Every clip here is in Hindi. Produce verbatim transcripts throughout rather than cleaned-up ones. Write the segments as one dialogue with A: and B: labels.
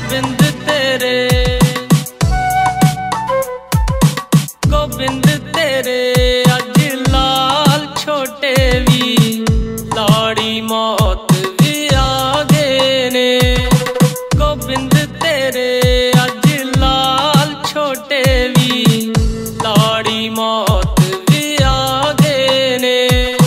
A: गोबिंद तेरे गोबिंद तेरे अज लाल छोटे भी लाड़ी मौत भी आ गए ने। गोबिंद तेरे अज लाल छोटे भी लाड़ी मौत भी आ गए ने।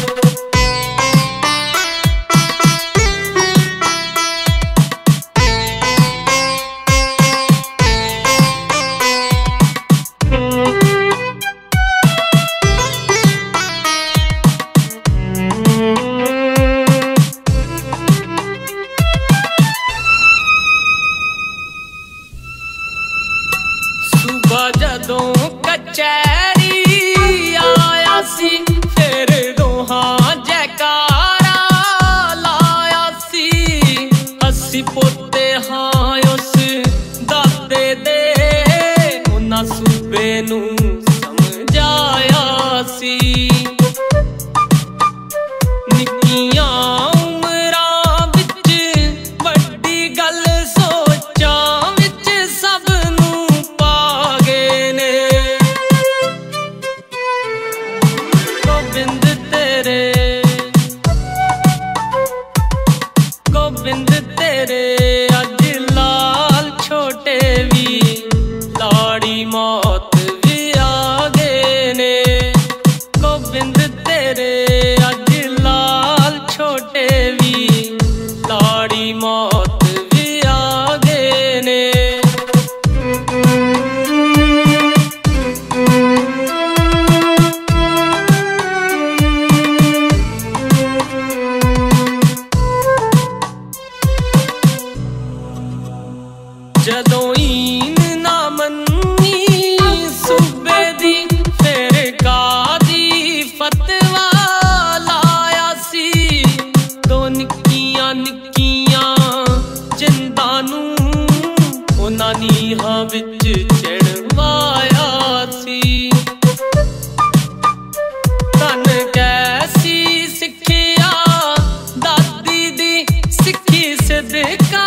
A: जदों कचैरी आया सी फिर दोहां जैकारा लाया सी। अस्सी पोते हाँ उस दादे दे उन्हां सूबे नूं समझाया सी। निक्कियां उमरां विच वड्डी गल सोचां विच सब गोबिंद तेरे गोबिंद तेरे अज लाल छोटे भी लाड़ी मौत भी आ गए ने। गोबिंद तेरे अज लाल छोटे भी लाड़ी मौत भी आ गए ने। जदों ईन ना मन्नी सूबे दी फिर कादी फतवा लाया सी। दो निक्कियां निक्कियां जिंदां नूं उन्हां नीहां विच चढ़वाया सी। धन कैसी सिक्खिया दादी दी सिक्खी सदका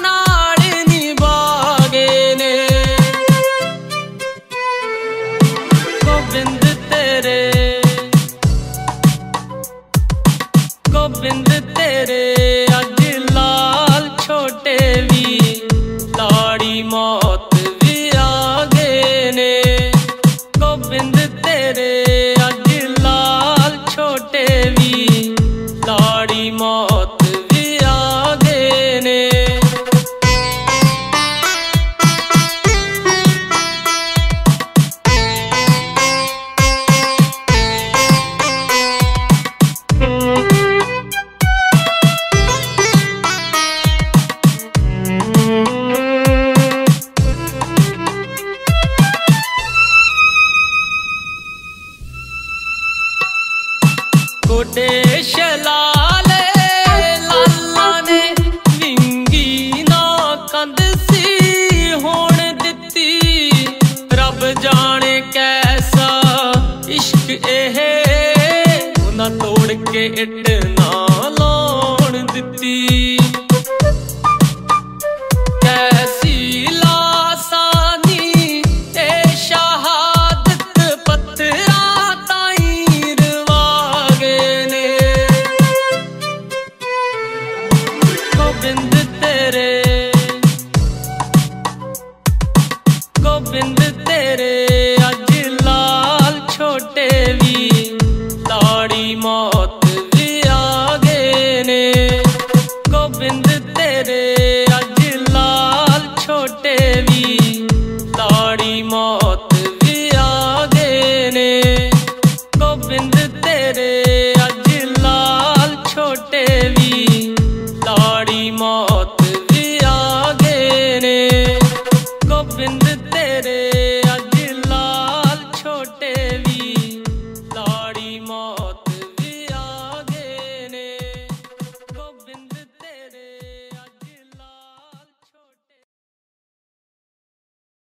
A: गोबिंद तेरे गोबिंद तेरे अज लाल छोटे भी लाड़ी मौत भी आ गए ने। गोबिंद तेरे अज लाल छोटे भी लाड़ी मौत भी आ गए ने। गोडे शलाले लाला ने विंगी ना कंद सी होण दित्ती। रब जाने कैसा इश्क एह उन्हां तोड़ के इट ना लाउण दित्ती। कैसी लासानी ए शहादत पत्थरां ताईं रवा गए। गोबिंद तेरे गोबिंद तेरे अज लाल छोटे भी लाड़ी मौत भी आ गए ने। गोबिंद तेरे अज लाल छोटे भी लाड़ी मौत भी आ गए ने। गोबिंद तेरे अज